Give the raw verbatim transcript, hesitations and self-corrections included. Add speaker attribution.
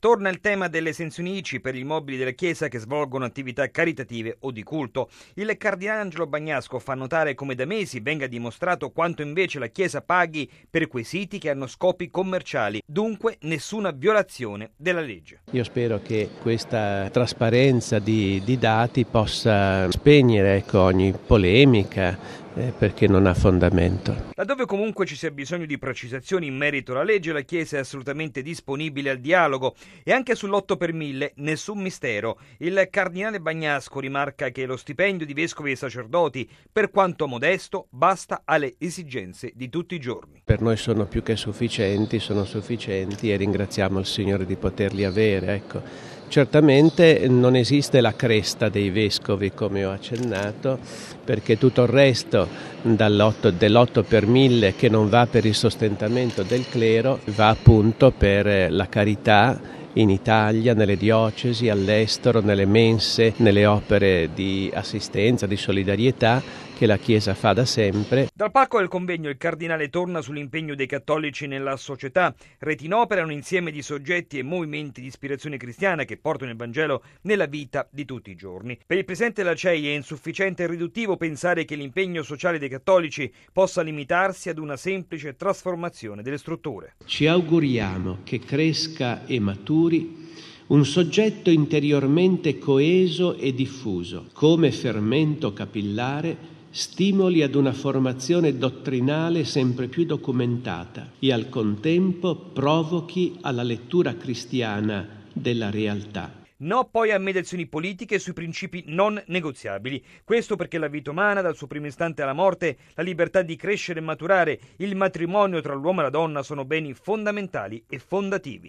Speaker 1: Torna il tema delle esenzioni I C I per gli immobili della Chiesa che svolgono attività caritative o di culto. Il cardinale Angelo Bagnasco fa notare come da mesi venga dimostrato quanto invece la Chiesa paghi per quei siti che hanno scopi commerciali, dunque nessuna violazione della legge.
Speaker 2: Io spero che questa trasparenza di, di dati possa spegnere ecco, ogni polemica, eh, perché non ha fondamento.
Speaker 1: Laddove comunque ci sia bisogno di precisazioni in merito alla legge, la Chiesa è assolutamente disponibile al dialogo e anche sull'otto per mille nessun mistero. Il cardinale Bagnasco rimarca che lo stipendio di vescovi e sacerdoti, per quanto modesto, basta alle esigenze di tutti i giorni.
Speaker 2: Per noi sono più che sufficienti, sono sufficienti e ringraziamo il Signore di poterli avere. Ecco. Certamente non esiste la cresta dei vescovi, come ho accennato, perché tutto il resto dall'otto, dell'otto per mille che non va per il sostentamento del clero va appunto per la carità in Italia, nelle diocesi, all'estero, nelle mense, nelle opere di assistenza, di solidarietà che la Chiesa fa da sempre.
Speaker 1: Dal palco del convegno il cardinale torna sull'impegno dei cattolici nella società. Reti in Opera è un insieme di soggetti e movimenti di ispirazione cristiana che portano il Vangelo nella vita di tutti i giorni. Per il presidente della C E I è insufficiente e riduttivo pensare che l'impegno sociale dei cattolici possa limitarsi ad una semplice trasformazione delle strutture.
Speaker 2: Ci auguriamo che cresca e maturi un soggetto interiormente coeso e diffuso, come fermento capillare stimoli ad una formazione dottrinale sempre più documentata e al contempo provochi alla lettura cristiana della realtà.
Speaker 1: No poi a mediazioni politiche sui principi non negoziabili. Questo perché la vita umana, dal suo primo istante alla morte, la libertà di crescere e maturare, il matrimonio tra l'uomo e la donna sono beni fondamentali e fondativi.